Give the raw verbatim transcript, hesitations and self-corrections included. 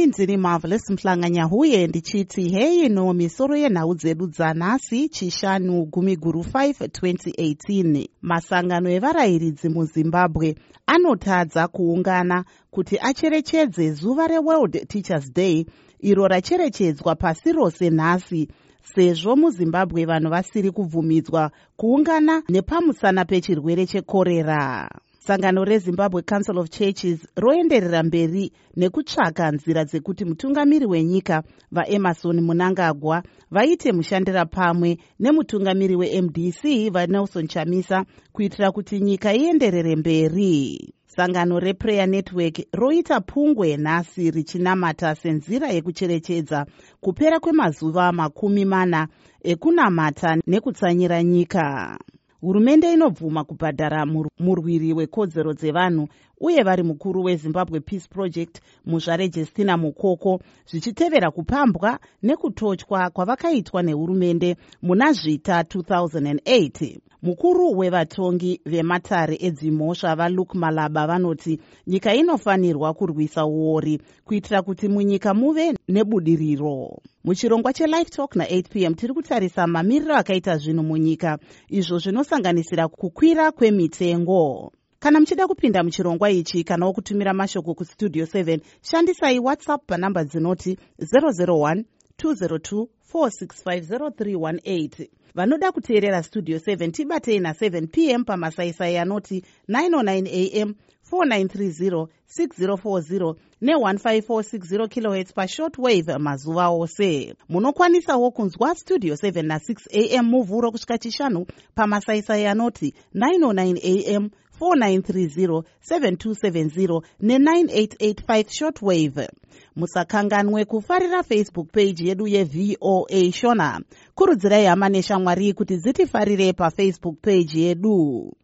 ndini Marvelous Mhlanganyahuye ndichiti hei no misoro yenhau dzedu dzanhasi chishanu gumi guru five twenty eighteen. Masangano evarayiridzi muZimbabwe anotadza kuungana kuti acherechedze zuva reWorld Teachers Day iro racherechedzwa pasi rose nhasi, sezvo muZimbabwe vanhu vasiri kubvumidzwa kuungana nepamusana pechirwere chekorera. Sangano reZimbabwe Council of Churches roenderera mberi nekutsvaka nzira dzekuti mutungamiri wenyika vaEmerson Mnangagwa vaite mushandira pamwe nemutungamiri weM D C vaNelson Chamisa kuitira kuti nyika ienderere mberi. Sangano rePrayer Network roita pungwe nhasi richinamata senzira yekucherechedza kupera kwemazuva makumi mana ekunamata nekutsanyira nyika. Hurumende inobvuma kubhadhara murwiri wekodzero dzevanhu uye vari mukuru weZimbabwe Peace Project Muzvare Justina Mukoko zvichitevera kupambwa nekutochwa kwavakaitwa nehurumende muna Zvita two thousand eight. Mukuru wevatongi vematare edzimhosva vaLuke Malaba vanoti nyika inofanirwa kurwisa uori kuitira kuti munyika muve nebudiriro. Muchirongwa cheLive Talk na eight p m tiri kutarisa mamiriro akaita zvinhu munyika, izvo zvinosanganisira kukwira kwemitengo. Kana muchida kupinda muchirongwa ichi kana kutumira mashoko kustudio seven, shandisai WhatsApp panamba dzinoti zero zero one two zero two four six five zero three one eight. Vanoda kuteerera Studio seven tibatei na seven p m pamasaisai anoti nine oh nine a m four nine three zero six zero four zero ne one five four six zero kilohertz pashortwave mazuva ose. Munokwanisawo kunzwa Studio seven na six a m muvhuro kusvika chishanu pamasaisai anoti nine oh nine a m four nine three zero seven two seven zero ne nine eight eight five shortwave. Musakanganwe kufarira Facebook page yedu yeV O A Shona. Kurudzirai hama neshamwari kuti dzitifarire paFacebook page yedu.